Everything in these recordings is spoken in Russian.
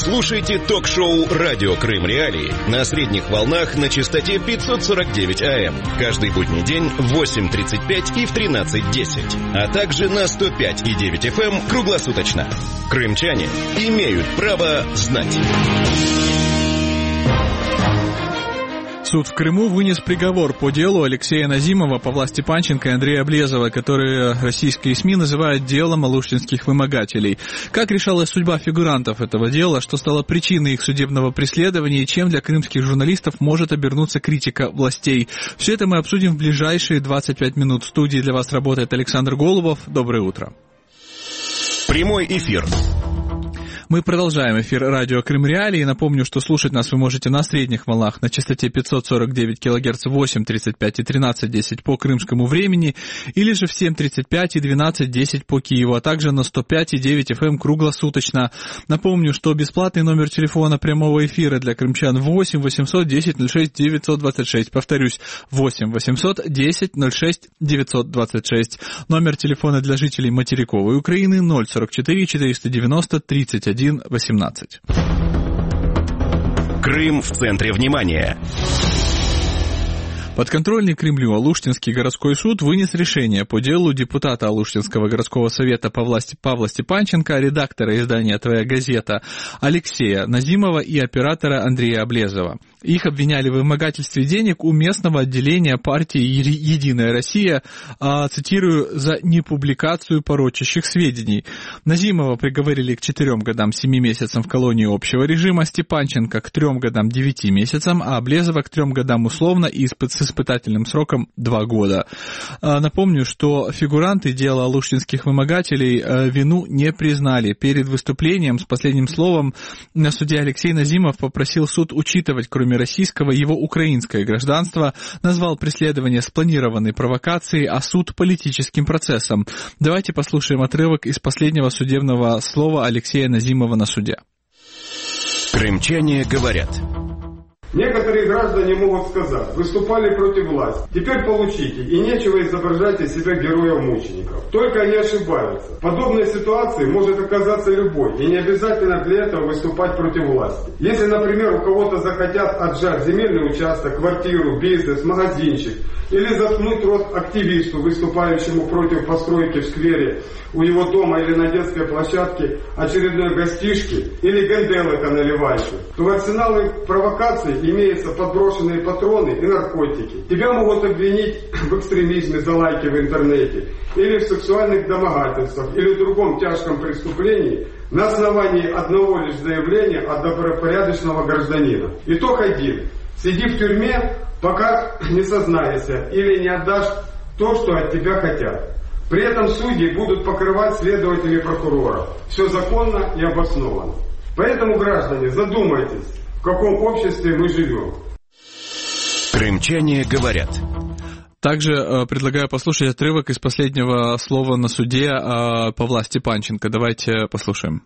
Слушайте ток-шоу «Радио Крым Реалии» на средних волнах на частоте 549 АМ. Каждый будний день в 8:35 и в 13:10. А также на 105,9 FM круглосуточно. Крымчане имеют право знать. Суд в Крыму вынес приговор по делу Алексея Назимова, Павла Степанченко и Андрея Облезова, которые российские СМИ называют делом алушинских вымогателей. Как решалась судьба фигурантов этого дела, что стало причиной их судебного преследования и чем для крымских журналистов может обернуться критика властей. Все это мы обсудим в ближайшие 25 минут. В студии для вас работает Александр Голубов. Доброе утро. Прямой эфир. Мы продолжаем эфир радио Крым Реалии. Напомню, что слушать нас вы можете на средних волнах на частоте 549 кГц 8:35 и 13:10 по крымскому времени, или же в 7:35 и 12:10 по Киеву, а также на 105,9 FM круглосуточно. Напомню, что бесплатный номер телефона прямого эфира для крымчан 8 800 10 06 926. Повторюсь, 8 800 10 06 926. Номер телефона для жителей материковой Украины 044 490 31 18. Крым в центре внимания. Подконтрольный Кремлю Алуштинский городской суд вынес решение по делу депутата Алуштинского городского совета Павла Степанченко, редактора издания «Твоя газета» Алексея Назимова и оператора Андрея Облезова. Их обвиняли в вымогательстве денег у местного отделения партии «Единая Россия», цитирую, за непубликацию порочащих сведений. Назимова приговорили к 4 годам 7 месяцам в колонии общего режима, Степанченко к 3 годам 9 месяцам, а Облезова к 3 годам условно и с испытательным сроком 2 года. Напомню, что фигуранты дела алуштинских вымогателей вину не признали. Перед выступлением с последним словом на суде Алексей Назимов попросил суд учитывать, кроме российского, его украинское гражданство, назвал преследование спланированной провокацией, а суд политическим процессом. Давайте послушаем отрывок из последнего судебного слова Алексея Назимова на суде. Крымчане говорят. Некоторые граждане могут сказать, выступали против власти, теперь получите, и нечего изображать из себя героев-мучеников. Только они ошибаются. В подобной ситуации может оказаться любой, и не обязательно для этого выступать против власти. Если, например, у кого-то захотят отжать земельный участок, квартиру, бизнес, магазинчик, или заткнуть рот активисту, выступающему против постройки в сквере у его дома или на детской площадке очередной гостишки или генделыка наливайки, то в арсенале провокаций имеются подброшенные патроны и наркотики. Тебя могут обвинить в экстремизме за лайки в интернете, или в сексуальных домогательствах, или в другом тяжком преступлении на основании одного лишь заявления от добропорядочного гражданина. Итог один. Сиди в тюрьме, пока не сознаешься или не отдашь то, что от тебя хотят. При этом судьи будут покрывать следователей прокурора. Все законно и обосновано. Поэтому, граждане, задумайтесь, в каком обществе мы живем. Крымчане говорят. Также предлагаю послушать отрывок из последнего слова на суде Павла Степанченко. Давайте послушаем.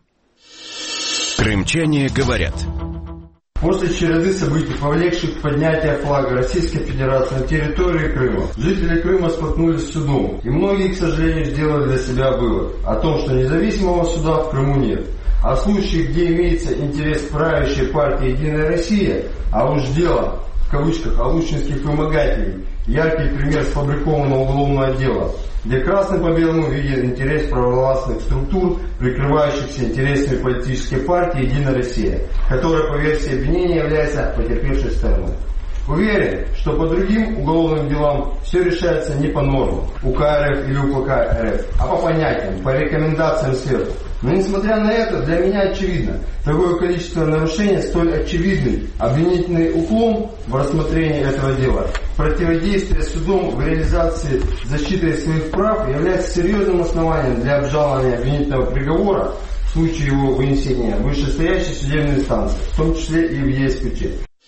Крымчане говорят. После череды событий, повлекших поднятие флага Российской Федерации на территории Крыма, жители Крыма столкнулись с судом, и многие, к сожалению, сделали для себя вывод о том, что независимого суда в Крыму нет. А в случае, где имеется интерес правящей партии «Единая Россия», а уж дело, в кавычках, алушинских вымогателей, яркий пример сфабрикованного уголовного дела, где красным по белому виден интерес правовластных структур, прикрывающихся интересами политической партии «Единая Россия», которая по версии обвинения является потерпевшей стороной. Уверен, что по другим уголовным делам все решается не по нормам УК РФ или УПК РФ, а по понятиям, по рекомендациям сверху. Но несмотря на это, для меня очевидно, такое количество нарушений, столь очевидный обвинительный уклон в рассмотрении этого дела, противодействие судом в реализации защиты своих прав является серьезным основанием для обжалования обвинительного приговора в случае его вынесения в вышестоящей судебной инстанции, в том числе и в ЕСПЧ.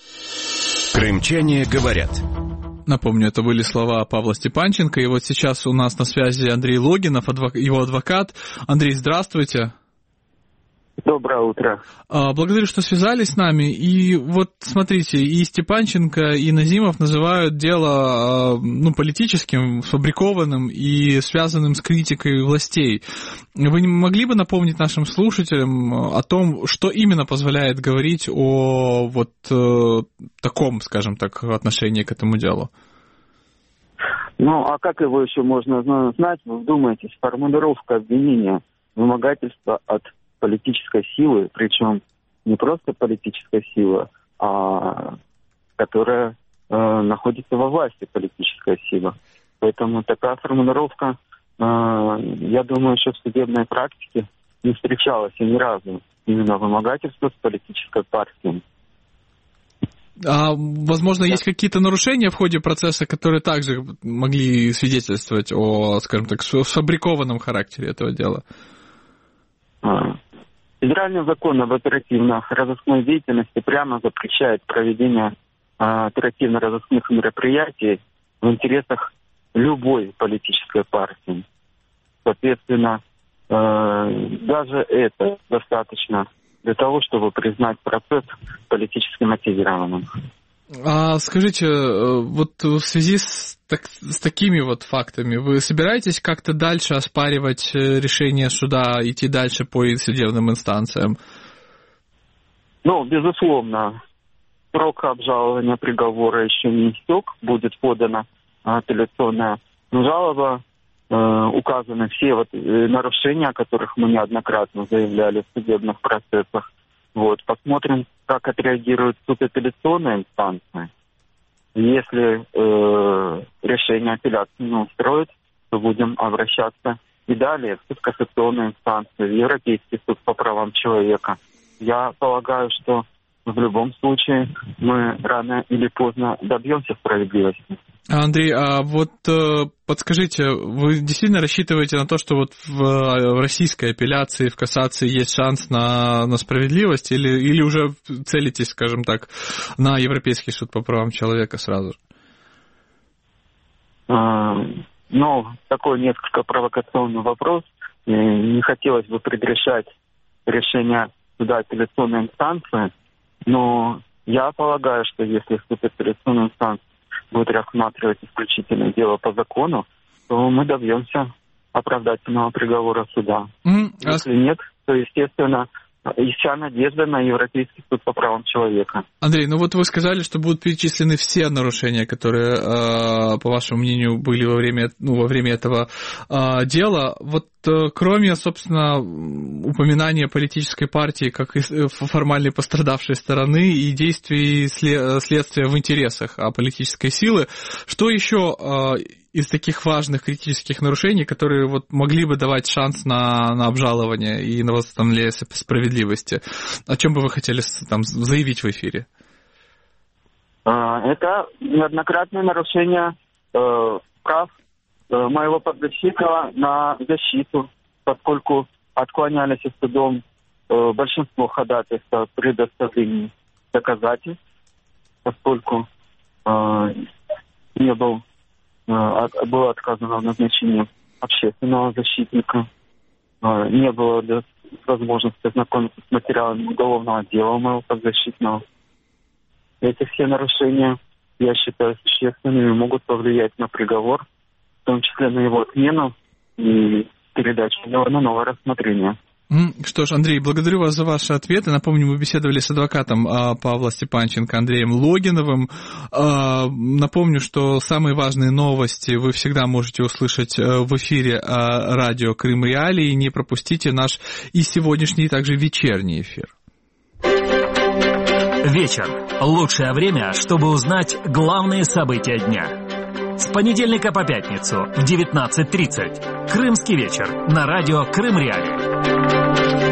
Крымчане говорят. Напомню, это были слова Павла Степанченко, и вот сейчас у нас на связи Андрей Логинов, его адвокат. Андрей, здравствуйте. Доброе утро. Благодарю, что связались с нами. И вот смотрите, и Степанченко, и Назимов называют дело политическим, сфабрикованным и связанным с критикой властей. Вы не могли бы напомнить нашим слушателям о том, что именно позволяет говорить о вот таком, скажем так, отношении к этому делу? Ну, а как его еще можно знать? Вы вдумаетесь, формулировка обвинения, вымогательство от политической силы, причем не просто политическая сила, а которая находится во власти политическая сила. Поэтому такая формулировка, я думаю, еще в судебной практике не встречалась ни разу. Именно вымогательство с политической партией. А, возможно, есть какие-то нарушения в ходе процесса, которые также могли свидетельствовать о, скажем так, сфабрикованном характере этого дела? Федеральный закон об оперативно-розыскной деятельности прямо запрещает проведение оперативно-розыскных мероприятий в интересах любой политической партии. Соответственно, даже это достаточно для того, чтобы признать процесс политически мотивированным. А скажите, вот в связи с такими вот фактами, вы собираетесь как-то дальше оспаривать решение суда, идти дальше по судебным инстанциям? Ну, безусловно, срок обжалования приговора еще не истек, будет подана апелляционная жалоба, указаны все вот нарушения, о которых мы неоднократно заявляли в судебных процессах. Вот, посмотрим, как отреагирует суд апелляционной инстанции. Если решение апелляции не устроит, то будем обращаться и далее в суд кассационной инстанции, в Европейский суд по правам человека. Я полагаю, что в любом случае мы рано или поздно добьемся справедливости. Андрей, а вот подскажите, вы действительно рассчитываете на то, что вот в российской апелляции, в кассации есть шанс на справедливость, или уже целитесь, скажем так, на Европейский суд по правам человека сразу же? Ну, такой несколько провокационный вопрос. Не хотелось бы предрешать решение суда апелляционной инстанции, но я полагаю, что если суд апелляционной инстанции будет рассматривать исключительное дело по закону, то мы добьемся оправдательного приговора суда. Если нет, то, естественно, и вся надежда на Европейский суд по правам человека. Андрей, ну вот вы сказали, что будут перечислены все нарушения, которые, по вашему мнению, были во время этого дела. Вот кроме, собственно, упоминания политической партии как формальной пострадавшей стороны и действий следствия в интересах политической силы, что еще из таких важных критических нарушений, которые вот могли бы давать шанс на обжалование и на восстановление справедливости? О чем бы вы хотели там заявить в эфире? Это неоднократное нарушение прав моего подзащитного на защиту, поскольку отклонялись судом большинство ходатайств о предоставлении доказательств, поскольку было отказано в назначении общественного защитника, не было возможности ознакомиться с материалами уголовного дела моего подзащитного. Эти все нарушения, я считаю, существенными, могут повлиять на приговор, в том числе на его отмену и передачу его на новое рассмотрение. Что ж, Андрей, благодарю вас за ваши ответы. Напомню, мы беседовали с адвокатом Павла Степанченко Андреем Логиновым. Напомню, что самые важные новости вы всегда можете услышать в эфире радио Крым Реалии. Не пропустите наш и сегодняшний, и также вечерний эфир. Вечер. Лучшее время, чтобы узнать главные события дня. С понедельника по пятницу в 19:30. Крымский вечер на радио Крым Реалии.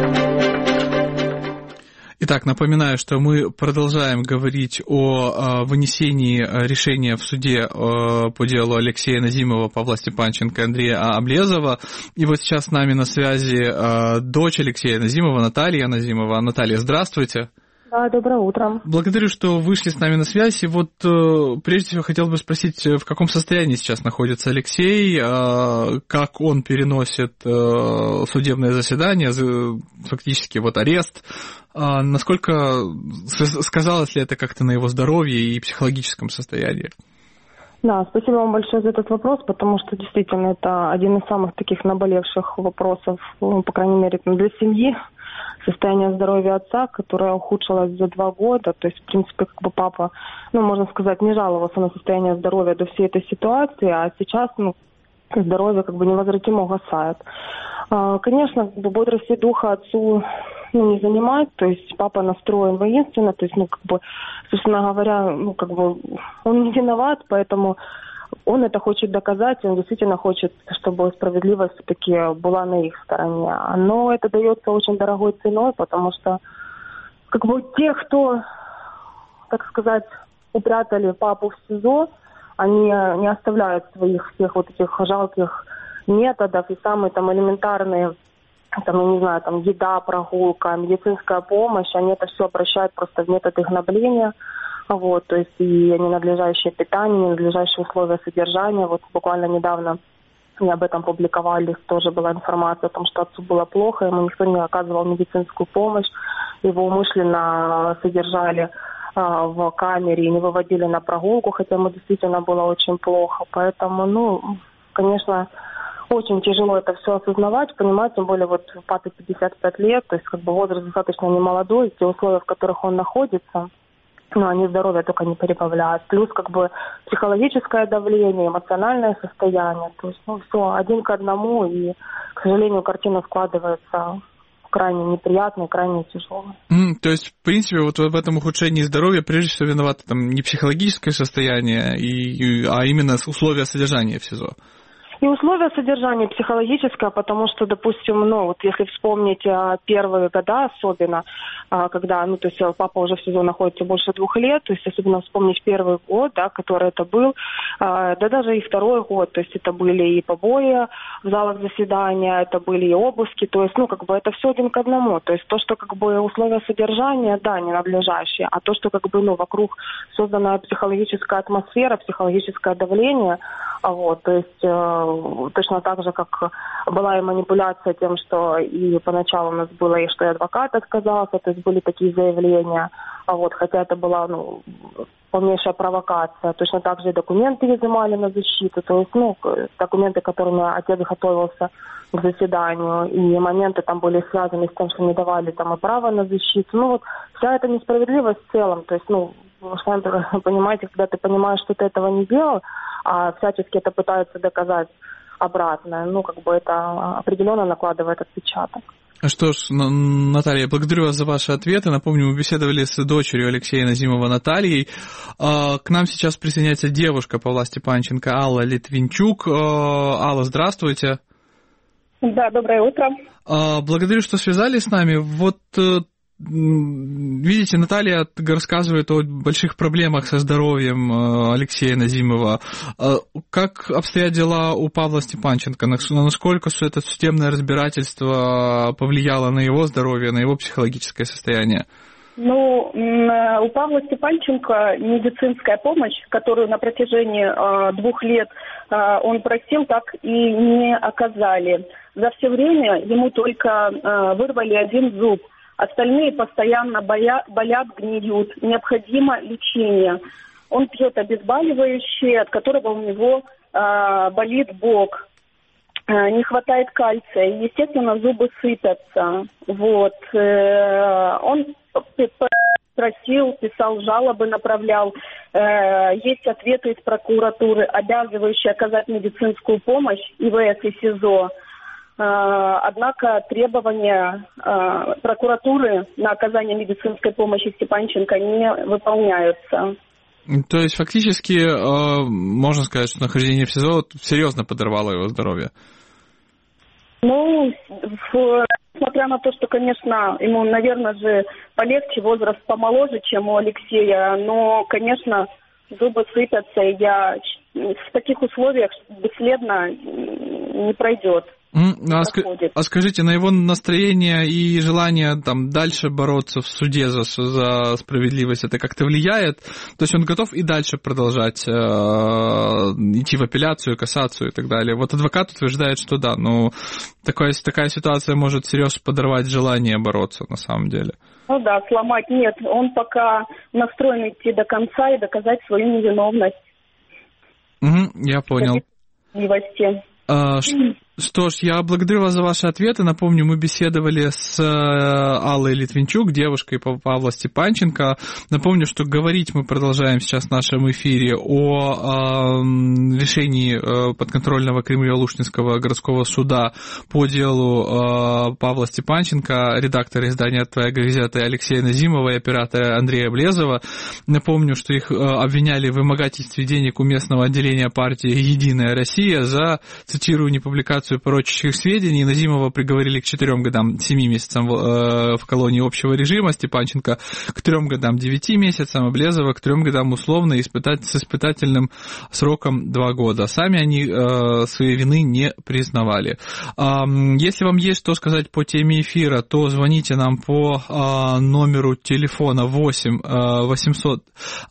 Итак, напоминаю, что мы продолжаем говорить о вынесении решения в суде по делу Алексея Назимова, Павла Степанченко, Андрея Облезова. И вот сейчас с нами на связи дочь Алексея Назимова, Наталья Назимова. Наталья, здравствуйте. Да, доброе утро. Благодарю, что вышли с нами на связь. И вот прежде всего хотел бы спросить, в каком состоянии сейчас находится Алексей, как он переносит судебное заседание, фактически вот арест, насколько сказалось ли это как-то на его здоровье и психологическом состоянии? Да, спасибо вам большое за этот вопрос, потому что действительно это один из самых таких наболевших вопросов, по крайней мере, для семьи. Состояние здоровья отца, которое ухудшилось за 2 года. То есть, в принципе, как бы папа, можно сказать, не жаловался на состояние здоровья до всей этой ситуации, а сейчас, здоровье как бы невозвратимо угасает. Конечно, как бы бодрости духа отцу не занимать, то есть папа настроен воинственно, то есть, собственно говоря, он не виноват, поэтому он это хочет доказать, он действительно хочет, чтобы справедливость все-таки была на их стороне. Но это дается очень дорогой ценой, потому что те, кто, так сказать, упрятали папу в СИЗО, они не оставляют своих всех вот этих жалких методов и самые элементарные, еда, прогулка, медицинская помощь, они это все обращают просто в методы гнобления. То есть и ненадлежащее питание, ненадлежащие условия содержания. Вот буквально недавно мне об этом публиковали, тоже была информация о том, что отцу было плохо, ему никто не оказывал медицинскую помощь, его умышленно содержали в камере и не выводили на прогулку, хотя ему действительно было очень плохо. Поэтому, конечно, очень тяжело это все осознавать, понимать, тем более вот папе 55 лет, то есть возраст достаточно немолодой, те условия, в которых он находится, они здоровье только не прибавляют. Плюс психологическое давление, эмоциональное состояние. То есть, все один к одному, и, к сожалению, картина складывается крайне неприятная, крайне тяжелая. То есть, в принципе, вот в этом ухудшении здоровья прежде всего виновато не психологическое состояние, а именно условия содержания в СИЗО. И условия содержания психологическое, потому что, допустим, если вспомнить первые года особенно, когда, папа уже в СИЗО находится больше 2 лет, то есть особенно вспомнить первый год, который это был, даже и второй год, то есть это были и побои в залах заседания, это были и обыски, то есть, это все один к одному, то есть то, что условия содержания, ненадлежащие, а то, что вокруг созданная психологическая атмосфера, психологическое давление, то есть точно так же, как была и манипуляция тем, что и поначалу у нас было, и что и адвокат отказался, то есть были такие заявления, хотя это была, полнейшая провокация. Точно так же и документы изымали на защиту, то есть, документы, которыми отец готовился к заседанию, и моменты там были связаны с тем, что не давали и право на защиту. Вся эта несправедливость в целом, то есть, вы сами понимаете, когда ты понимаешь, что ты этого не делал, а всячески это пытаются доказать обратное, это определенно накладывает отпечаток. Что ж, Наталья, благодарю вас за ваши ответы. Напомню, мы беседовали с дочерью Алексея Назимова Натальей. К нам сейчас присоединяется девушка Павла Степанченко, Алла Литвинчук. Алла, здравствуйте. Да, доброе утро. Благодарю, что связались с нами. Видите, Наталья рассказывает о больших проблемах со здоровьем Алексея Назимова. Как обстоят дела у Павла Степанченко? Насколько это судебное разбирательство повлияло на его здоровье, на его психологическое состояние? У Павла Степанченко медицинская помощь, которую на протяжении 2 лет он просил, так и не оказали. За все время ему только вырвали 1 зуб. Остальные постоянно болят, гниют. Необходимо лечение. Он пьет обезболивающие, от которого у него болит бок. Не хватает кальция. Естественно, зубы сыпятся. Он просил, писал жалобы, направлял. Есть ответы из прокуратуры, обязывающие оказать медицинскую помощь ИВС и СИЗО. Однако требования прокуратуры на оказание медицинской помощи Степанченко не выполняются. То есть фактически можно сказать, что нахождение в СИЗО серьезно подорвало его здоровье? Несмотря на то, что, конечно, ему, наверное же, полегче, возраст помоложе, чем у Алексея, но, конечно, зубы сыпятся, и в таких условиях бесследно не пройдет А скажите, на его настроение и желание там дальше бороться в суде за справедливость, это как-то влияет? То есть он готов и дальше продолжать идти в апелляцию, кассацию и так далее? Вот адвокат утверждает, что да, но такая ситуация может серьезно подорвать желание бороться на самом деле. Ну да, сломать нет. Он пока настроен идти до конца и доказать свою невиновность. Я понял. Что ж, я благодарю вас за ваши ответы. Напомню, мы беседовали с Аллой Литвинчук, девушкой Павла Степанченко. Напомню, что говорить мы продолжаем сейчас в нашем эфире о решении подконтрольного Кремлю Алуштинского городского суда по делу Павла Степанченко, редактора издания «Твоя газета» Алексея Назимова и оператора Андрея Блезова. Напомню, что их обвиняли в вымогательстве денег у местного отделения партии «Единая Россия» за, цитирую, непубликацию порочащих сведений. Назимова приговорили к 4 годам 7 месяцам в колонии общего режима, Степанченко к 3 годам 9 месяцам, а Блезова к 3 годам условно с испытательным сроком 2 года. Сами они своей вины не признавали. Если вам есть что сказать по теме эфира, то звоните нам по номеру телефона 8 810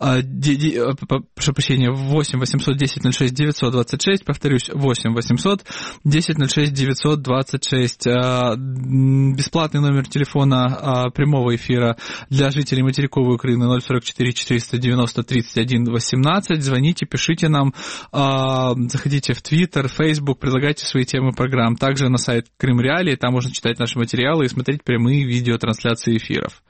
06 926, повторюсь, 8 800 10 06 926. Бесплатный номер телефона прямого эфира для жителей материковой Украины 044 490 31 18. Звоните, пишите нам, заходите в Твиттер, Фейсбук, предлагайте свои темы программ. Также на сайт Крым Реалии, там можно читать наши материалы и смотреть прямые видеотрансляции эфиров.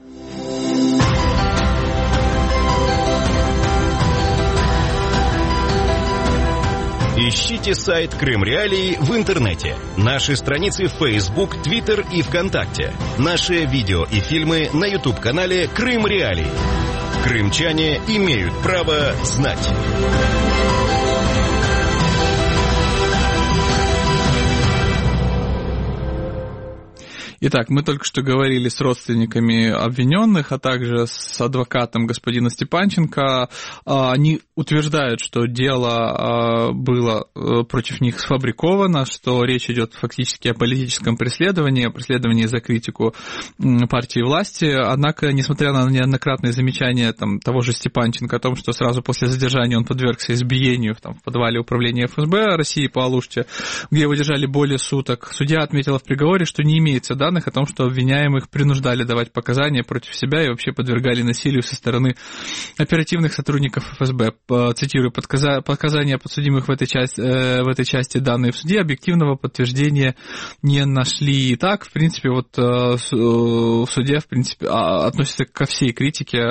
Ищите сайт Крым Реалии в интернете. Наши страницы в Facebook, Twitter и ВКонтакте. Наши видео и фильмы на YouTube-канале Крым Реалии. Крымчане имеют право знать. Итак, мы только что говорили с родственниками обвиненных, а также с адвокатом господина Степанченко. Они утверждают, что дело было против них сфабриковано, что речь идет фактически о политическом преследовании за критику партии власти. Однако, несмотря на неоднократные замечания того же Степанченко о том, что сразу после задержания он подвергся избиению в подвале управления ФСБ России по Алуште, где его держали более суток, судья отметила в приговоре, что не имеется данных о том, что обвиняемых принуждали давать показания против себя и вообще подвергали насилию со стороны оперативных сотрудников ФСБ. Цитирую, показания подсудимых в этой части данные в суде объективного подтверждения не нашли. И так, в принципе, в суде, относится ко всей критике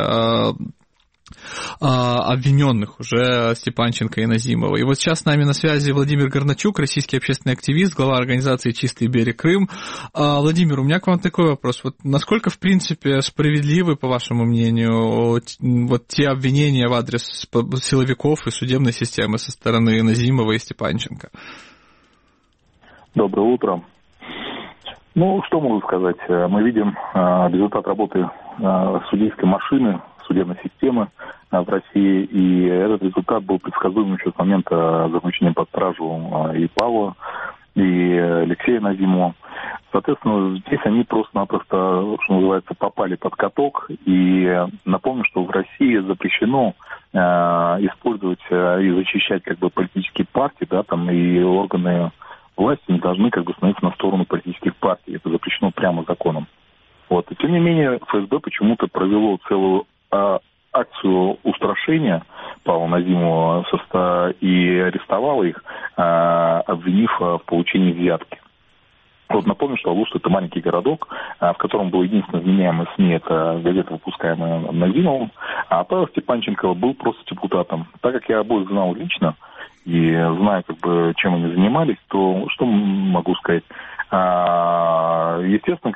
обвиненных уже Степанченко и Назимова. И вот сейчас с нами на связи Владимир Горначук, российский общественный активист, глава организации «Чистый берег Крым». Владимир, у меня к вам такой вопрос. Вот насколько, в принципе, справедливы, по вашему мнению, вот те обвинения в адрес силовиков и судебной системы со стороны Назимова и Степанченко? Доброе утро. Что могу сказать? Мы видим результат работы судейской машины, судебной системы в России, и этот результат был предсказуем еще с момента заключения под стражу и Павла, и Алексея Назимова. Соответственно, здесь они просто-напросто, что называется, попали под каток, и напомню, что в России запрещено использовать и защищать политические партии, и органы власти не должны становиться на сторону политических партий. Это запрещено прямо законом. И тем не менее, ФСБ почему-то провело целую акцию устрашения Павла Назимова и арестовала их, обвинив в получении взятки. Напомню, что Алушта — это маленький городок, в котором был единственный вменяемый СМИ, это газета, выпускаемая Назимовым, а Павел Степанченко был просто депутатом. Так как я обоих знал лично и знаю, чем они занимались, то что могу сказать? Естественно,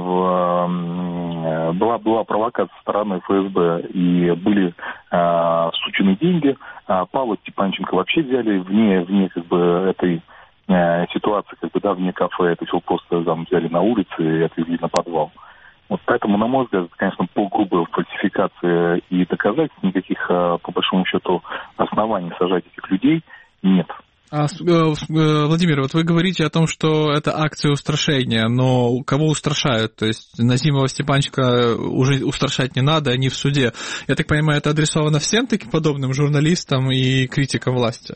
была провокация со стороны ФСБ, и были сучены деньги. Павла Степанченко вообще взяли вне этой ситуации, вне кафе, это все просто взяли на улице и отвезли на подвал. Поэтому, на мой взгляд, это, конечно, полгрубая фальсификация, и доказательств никаких, по большому счету, оснований сажать этих людей нет. Владимир, вот вы говорите о том, что это акция устрашения, но кого устрашают? То есть Назимова, Степанченко уже устрашать не надо, они в суде. Я так понимаю, это адресовано всем таким подобным журналистам и критикам власти?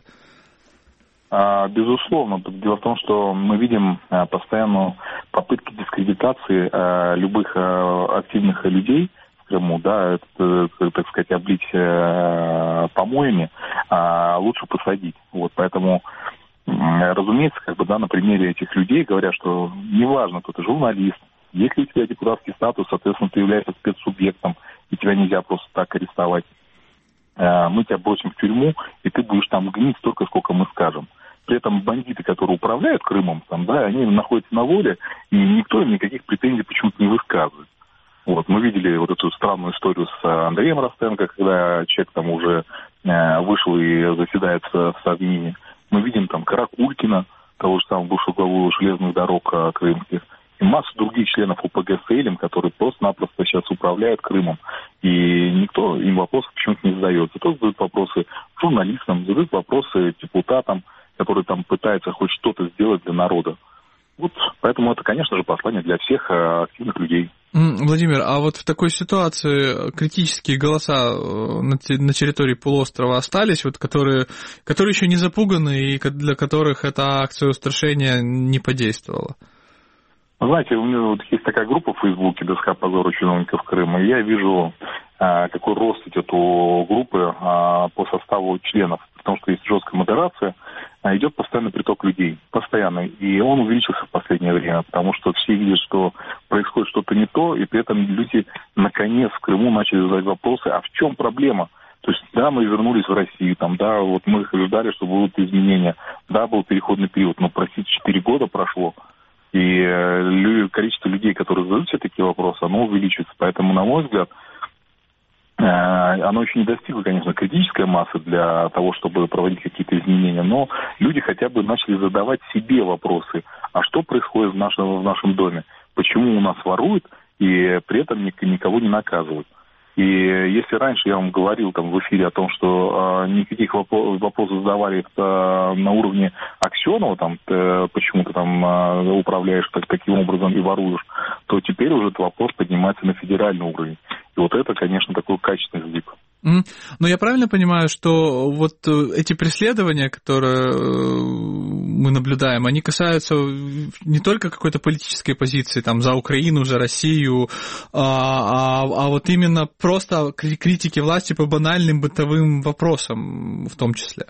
Безусловно. Дело в том, что мы видим постоянно попытки дискредитации любых активных людей в Крыму, да, это, так сказать, облить помоями, лучше посадить. Вот, поэтому, разумеется, на примере этих людей говорят, что неважно, кто ты журналист, если у тебя депутатский статус, соответственно, ты являешься спецсубъектом, и тебя нельзя просто так арестовать. Мы тебя бросим в тюрьму, и ты будешь там гнить столько, сколько мы скажем. При этом бандиты, которые управляют Крымом, они находятся на воле, и никто им никаких претензий почему-то не высказывает. Вот, мы видели вот эту странную историю с Андреем Ростенко, когда человек там уже вышел и заседает в Совмине. Мы видим там Каракулькина, того же самого бывшего главу железных дорог крымских, и массу других членов ОПГ «Сейлем», которые просто-напросто сейчас управляют Крымом. И никто им вопросов почему-то не задает. Зато задают вопросы журналистам, задают вопросы депутатам, которые там пытаются хоть что-то сделать для народа. Вот, поэтому это, конечно же, послание для всех активных людей. Владимир, а вот в такой ситуации критические голоса на территории полуострова остались, вот, которые еще не запуганы и для которых эта акция устрашения не подействовала? Знаете, у меня вот есть такая группа в Фейсбуке «Доска позора чиновников Крыма», и я вижу, какой рост идет у группы по составу членов, потому что есть жесткая модерация, идет постоянный приток людей, постоянный, и он увеличился в последнее время, потому что все видят, что происходит что-то не то, и при этом люди наконец в Крыму начали задавать вопросы, а в чем проблема? То есть, да, мы вернулись в Россию, вот мы ждали, что будут изменения, да, был переходный период, но, простите, 4 года прошло, и количество людей, которые задают себе такие вопросы, оно увеличивается, поэтому, на мой взгляд, оно еще не достигло, конечно, критической массы для того, чтобы проводить какие-то изменения, но люди хотя бы начали задавать себе вопросы, а что происходит в нашем доме, почему у нас воруют и при этом никого не наказывают. И если раньше я вам говорил в эфире о том, что никаких вопросов задавали на уровне Аксенова, почему ты управляешь таким образом и воруешь, то теперь уже этот вопрос поднимается на федеральный уровень. И вот это, конечно, такой качественный сдвиг. Но я правильно понимаю, что вот эти преследования, которые мы наблюдаем, они касаются не только какой-то политической позиции за Украину, за Россию, а вот именно просто критики власти по банальным бытовым вопросам в том числе?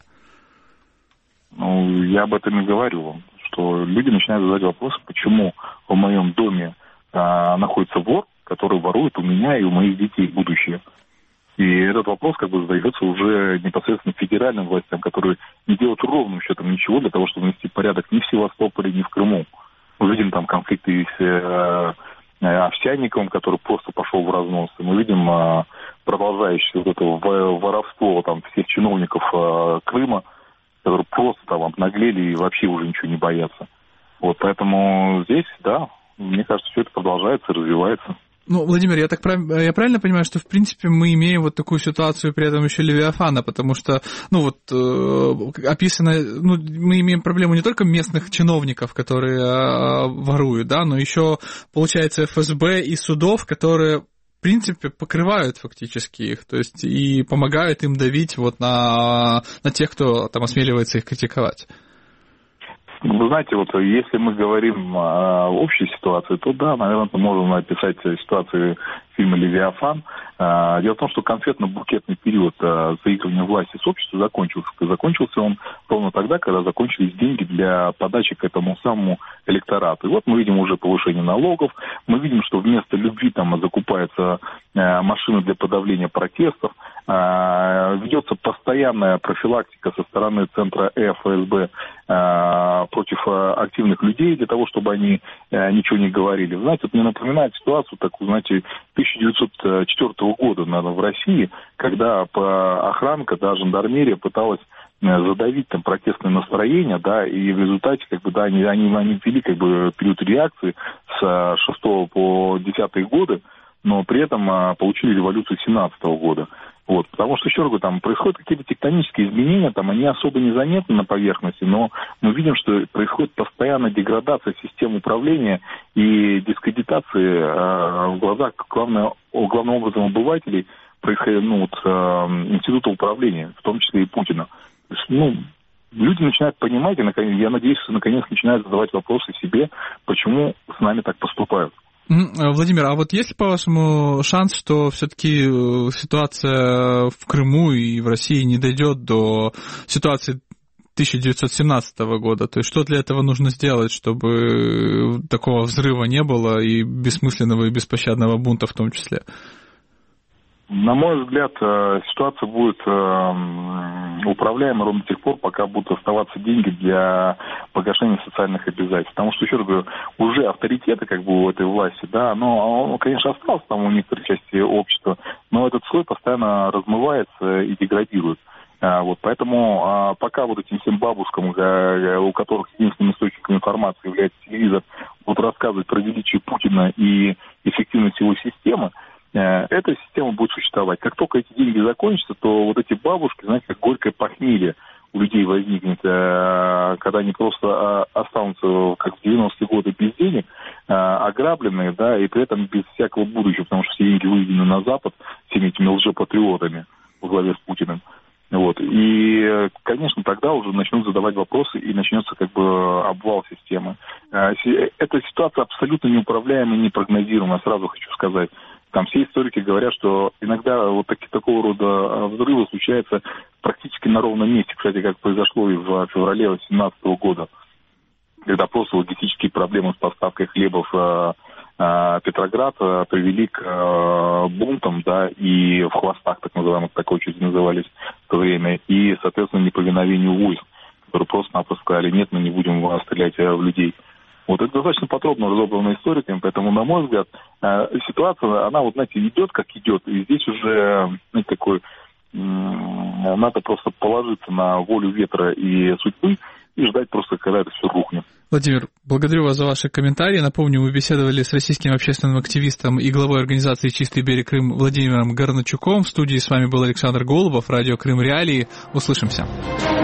Я об этом и говорю вам, что люди начинают задавать вопросы, почему в моем доме находится вор, который ворует у меня и у моих детей будущее. И этот вопрос задается уже непосредственно федеральным властям, которые не делают ровным счетом ничего для того, чтобы внести порядок ни в Севастополе, ни в Крыму. Мы видим конфликты с Овсянниковым, который просто пошел в разнос. И мы видим продолжающееся это воровство всех чиновников Крыма, которые просто обнаглели и вообще уже ничего не боятся. Вот поэтому здесь, да, мне кажется, все это продолжается, развивается. Владимир, я правильно понимаю, что, в принципе, мы имеем вот такую ситуацию, при этом еще Левиафана, потому что, описано, мы имеем проблему не только местных чиновников, которые воруют, да, но еще, получается, ФСБ и судов, которые, в принципе, покрывают фактически их, то есть и помогают им давить на тех, кто осмеливается их критиковать. Вы знаете, если мы говорим о общей ситуации, то да, наверное, можно описать ситуацию фильма «Левиафан». Дело в том, что конфетно-букетный период заигрывания власти с обществом закончился. Закончился он ровно тогда, когда закончились деньги для подачи к этому самому электорату. И вот мы видим уже повышение налогов, мы видим, что вместо любви закупаются машины для подавления протестов, ведется постоянная профилактика со стороны Центра ФСБ против активных людей для того, чтобы они ничего не говорили. Знаете, это мне напоминает ситуацию такую, 1904 года, наверное, в России, когда охранка, жандармерия пыталась задавить протестное настроение, и в результате, они ввели период реакции с 6 по 10 годы, но при этом получили революцию 17 года. Вот, потому что, еще раз говорю, там происходят какие-то тектонические изменения, там они особо не заметны на поверхности, но мы видим, что происходит постоянная деградация систем управления и дискредитации в глазах главным образом обывателей института управления, в том числе и Путина. То есть, люди начинают понимать, и, я надеюсь, наконец начинают задавать вопросы себе, почему с нами так поступают. Владимир, а вот есть ли, по-вашему, шанс, что все-таки ситуация в Крыму и в России не дойдет до ситуации 1917 года? То есть что для этого нужно сделать, чтобы такого взрыва не было и бессмысленного и беспощадного бунта в том числе? На мой взгляд, ситуация будет управляема ровно до тех пор, пока будут оставаться деньги для погашения социальных обязательств. Потому что, еще раз говорю, уже авторитеты у этой власти, да, он, конечно, остался там у некоторой части общества, но этот слой постоянно размывается и деградирует. Вот, поэтому пока вот этим всем бабушкам, у которых единственным источником информации является телевизор, будут рассказывать про величие Путина и эффективность его системы, эта система будет существовать. Как только эти деньги закончатся, то вот эти бабушки, знаете, как горькое похмелье у людей возникнет, когда они просто останутся, как в 90-е годы, без денег, ограбленные, да, и при этом без всякого будущего, потому что все деньги выведены на Запад всеми этими лжепатриотами во главе с Путиным. Вот. И, конечно, тогда уже начнут задавать вопросы, и начнется обвал системы. Эта ситуация абсолютно неуправляемая и непрогнозируемая, сразу хочу сказать. Там все историки говорят, что иногда вот такого рода взрывы случаются практически на ровном месте. Кстати, как произошло и в феврале 2017 года, когда просто логистические проблемы с поставкой хлеба в Петроград привели к бунтам, да, и в хвостах, так называемых, так очереди назывались в то время, и, соответственно, неповиновению войск, которые просто-напросто сказали: нет, мы не будем стрелять в людей. Вот это достаточно подробно разобрано историками, поэтому, на мой взгляд, ситуация, она, идет как идет, и здесь уже, надо просто положиться на волю ветра и судьбы и ждать просто, когда это все рухнет. Владимир, благодарю вас за ваши комментарии. Напомню, мы беседовали с российским общественным активистом и главой организации «Чистый берег Крым» Владимиром Горначуком. В студии с вами был Александр Голубов, радио Крым Реалии. Услышимся.